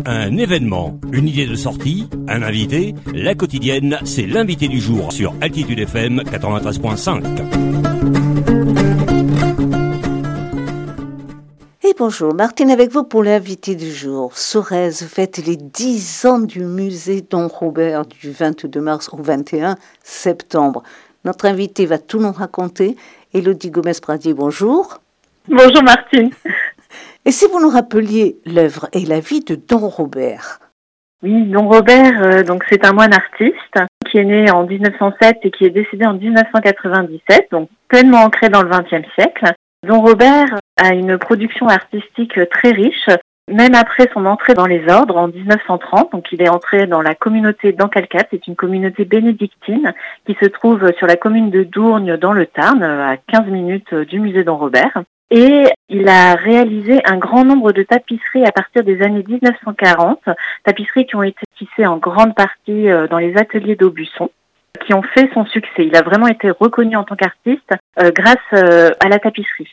Un événement, une idée de sortie, un invité, la quotidienne, c'est l'invité du jour sur Altitude FM 93.5. Et bonjour, Martine avec vous pour l'invité du jour. Sorèze fête les 10 ans du musée Don Robert du 22 mars au 21 septembre. Notre invité va tout nous raconter. Élodie Gomez-Pradier, bonjour. Bonjour Martine. Et si vous nous rappeliez l'œuvre et la vie de Don Robert? Oui, Don Robert, donc c'est un moine artiste qui est né en 1907 et qui est décédé en 1997, donc pleinement ancré dans le XXe siècle. Don Robert a une production artistique très riche, même après son entrée dans les ordres en 1930. Donc il est entré dans la communauté d'Ancalcat, c'est une communauté bénédictine qui se trouve sur la commune de Dourgne dans le Tarn, à 15 minutes du musée Don Robert. Et il a réalisé un grand nombre de tapisseries à partir des années 1940, tapisseries qui ont été tissées en grande partie dans les ateliers d'Aubusson, qui ont fait son succès. Il a vraiment été reconnu en tant qu'artiste grâce à la tapisserie.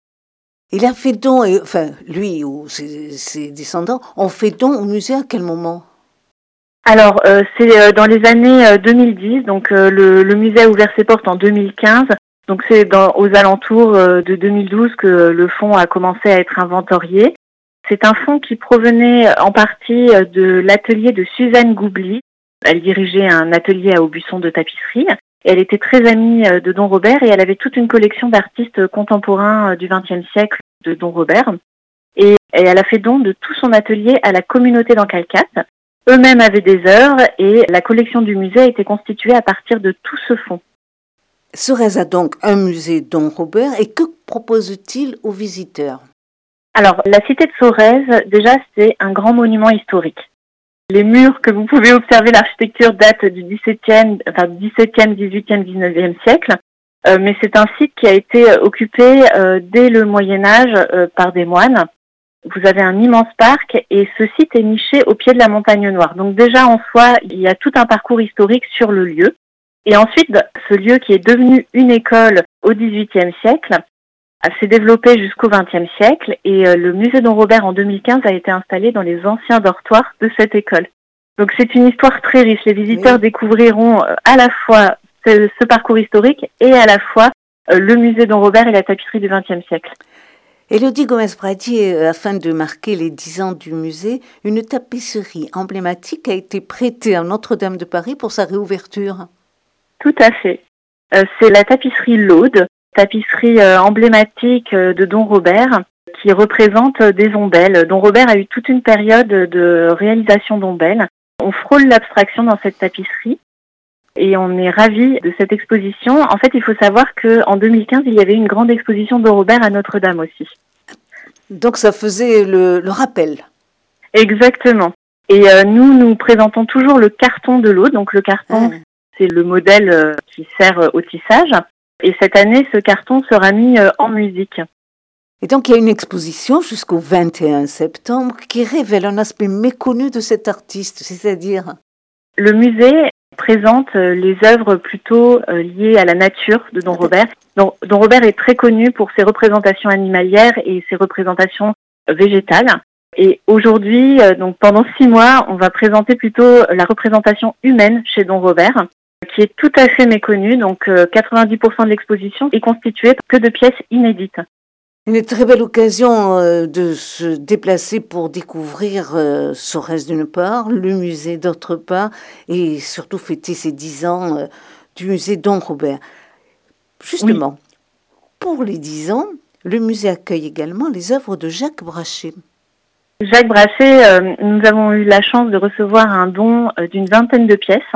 Il a fait don, lui ou ses descendants ont fait don au musée à quel moment? Alors, c'est dans les années 2010, donc le musée a ouvert ses portes en 2015. Donc c'est aux alentours de 2012 que le fonds a commencé à être inventorié. C'est un fonds qui provenait en partie de l'atelier de Suzanne Goubly. Elle dirigeait un atelier à Aubusson de tapisserie. Et elle était très amie de Don Robert et elle avait toute une collection d'artistes contemporains du XXe siècle de Don Robert. Et elle a fait don de tout son atelier à la communauté d'Ancalcat. Eux-mêmes avaient des œuvres et la collection du musée a été constituée à partir de tout ce fonds. Sorèze a donc un musée Don Robert et que propose-t-il aux visiteurs? Alors, la cité de Sorèze, déjà, c'est un grand monument historique. Les murs que vous pouvez observer, l'architecture date du XVIIe, 18e, 19e siècle, mais c'est un site qui a été occupé dès le Moyen-Âge par des moines. Vous avez un immense parc et ce site est niché au pied de la Montagne Noire. Donc déjà, en soi, il y a tout un parcours historique sur le lieu. Et ensuite, ce lieu qui est devenu une école au XVIIIe siècle s'est développé jusqu'au XXe siècle et le musée Don Robert en 2015 a été installé dans les anciens dortoirs de cette école. Donc c'est une histoire très riche. Les visiteurs découvriront à la fois ce parcours historique et à la fois le musée Don Robert et la tapisserie du XXe siècle. Élodie Gomez-Pradier, afin de marquer les 10 ans du musée, une tapisserie emblématique a été prêtée à Notre-Dame de Paris pour sa réouverture. Tout à fait. C'est la tapisserie Laude, tapisserie emblématique de Don Robert, qui représente des ombelles. Don Robert a eu toute une période de réalisation d'ombelles. On frôle l'abstraction dans cette tapisserie et on est ravis de cette exposition. En fait, il faut savoir qu'en 2015, il y avait une grande exposition de Robert à Notre-Dame aussi. Donc ça faisait le rappel. Exactement. Et nous présentons toujours le carton de Laude, donc le carton... C'est le modèle qui sert au tissage. Et cette année, ce carton sera mis en musique. Et donc, il y a une exposition jusqu'au 21 septembre qui révèle un aspect méconnu de cet artiste, c'est-à-dire... Le musée présente les œuvres plutôt liées à la nature de Don Robert. Don Robert est très connu pour ses représentations animalières et ses représentations végétales. Et aujourd'hui, donc pendant 6 mois, on va présenter plutôt la représentation humaine chez Don Robert, qui est tout à fait méconnue. Donc 90% de l'exposition est constituée que de pièces inédites. Une très belle occasion de se déplacer pour découvrir Sorèze d'une part, le musée d'autre part, et surtout fêter ces 10 ans du musée Don Robert. Justement, pour les 10 ans, le musée accueille également les œuvres de Jacques Brachet. Jacques Brachet, nous avons eu la chance de recevoir un don d'une 20aine de pièces.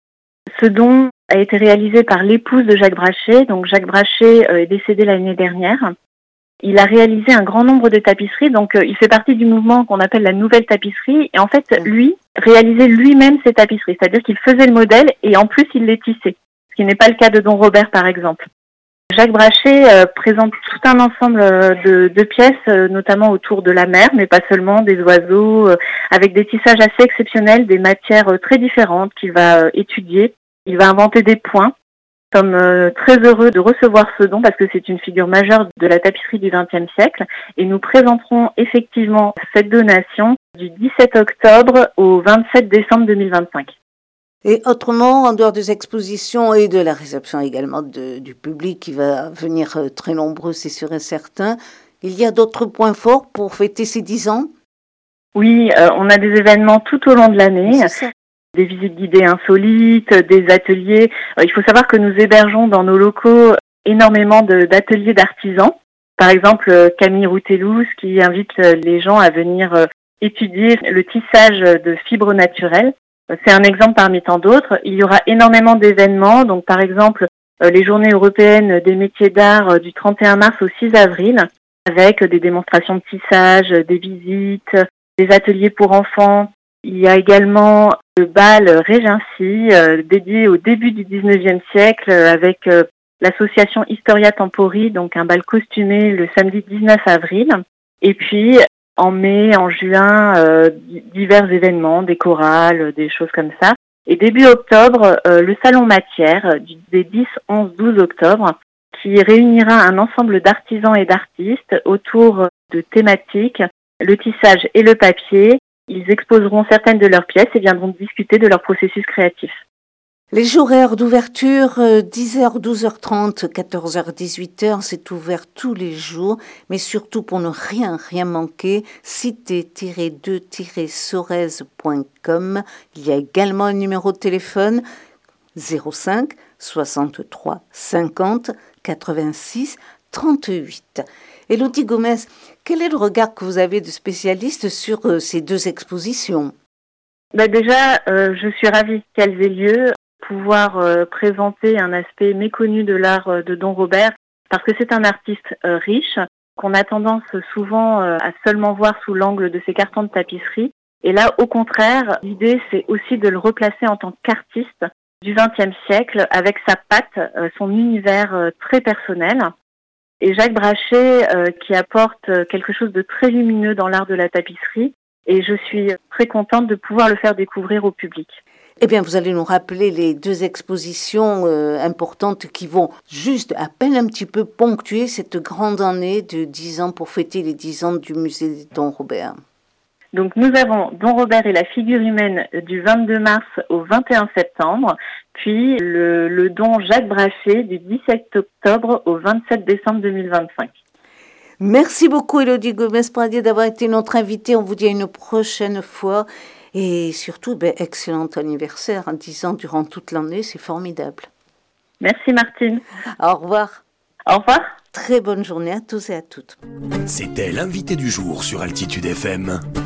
Ce don a été réalisé par l'épouse de Jacques Brachet. Donc Jacques Brachet est décédé l'année dernière. Il a réalisé un grand nombre de tapisseries. Donc il fait partie du mouvement qu'on appelle la nouvelle tapisserie. Et en fait, lui, réalisait lui-même ses tapisseries. C'est-à-dire qu'il faisait le modèle et en plus, il les tissait. Ce qui n'est pas le cas de Don Robert, par exemple. Jacques Brachet présente tout un ensemble de pièces, notamment autour de la mer, mais pas seulement, des oiseaux, avec des tissages assez exceptionnels, des matières très différentes qu'il va étudier. Il va inventer des points. Nous sommes très heureux de recevoir ce don parce que c'est une figure majeure de la tapisserie du XXe siècle et nous présenterons effectivement cette donation du 17 octobre au 27 décembre 2025. Et autrement, en dehors des expositions et de la réception également du public qui va venir très nombreux, c'est sûr et certain, il y a d'autres points forts pour fêter ces 10 ans? Oui, on a des événements tout au long de l'année, des visites guidées insolites, des ateliers. Il faut savoir que nous hébergeons dans nos locaux énormément d'ateliers d'artisans. Par exemple, Camille Routelouz qui invite les gens à venir étudier le tissage de fibres naturelles. C'est un exemple parmi tant d'autres. Il y aura énormément d'événements. Donc, par exemple, les journées européennes des métiers d'art du 31 mars au 6 avril, avec des démonstrations de tissage, des visites, des ateliers pour enfants. Il y a également le bal Régency, dédié au début du 19e siècle, avec l'association Historia Tempori, donc un bal costumé le samedi 19 avril. Et puis, en mai, en juin, divers événements, des chorales, des choses comme ça. Et début octobre, le salon matière des 10, 11, 12 octobre, qui réunira un ensemble d'artisans et d'artistes autour de thématiques, le tissage et le papier. Ils exposeront certaines de leurs pièces et viendront discuter de leur processus créatif. Les horaires d'ouverture, 10h, 12h30, 14h, 18h, c'est ouvert tous les jours, mais surtout pour ne rien manquer, cité-2-sorèze.com. Il y a également un numéro de téléphone 05 63 50 86 38. Élodie Gomez, quel est le regard que vous avez de spécialiste sur ces deux expositions? Déjà, je suis ravie qu'elles aient lieu. Pouvoir présenter un aspect méconnu de l'art de Don Robert, parce que c'est un artiste riche, qu'on a tendance souvent à seulement voir sous l'angle de ses cartons de tapisserie. Et là, au contraire, l'idée, c'est aussi de le replacer en tant qu'artiste du XXe siècle, avec sa patte, son univers très personnel. Et Jacques Brachet, qui apporte quelque chose de très lumineux dans l'art de la tapisserie, et je suis très contente de pouvoir le faire découvrir au public. Eh bien, vous allez nous rappeler les deux expositions importantes qui vont juste à peine un petit peu ponctuer cette grande année de 10 ans pour fêter les 10 ans du musée Don Robert. Donc, nous avons Don Robert et la figure humaine du 22 mars au 21 septembre, puis le don Jacques Brachet du 17 octobre au 27 décembre 2025. Merci beaucoup, Élodie Gomez-Pradier, d'avoir été notre invitée. On vous dit à une prochaine fois. Et surtout, excellent anniversaire, 10 ans durant toute l'année, c'est formidable. Merci Martine. Au revoir. Au revoir. Très bonne journée à tous et à toutes. C'était l'invité du jour sur Altitude FM.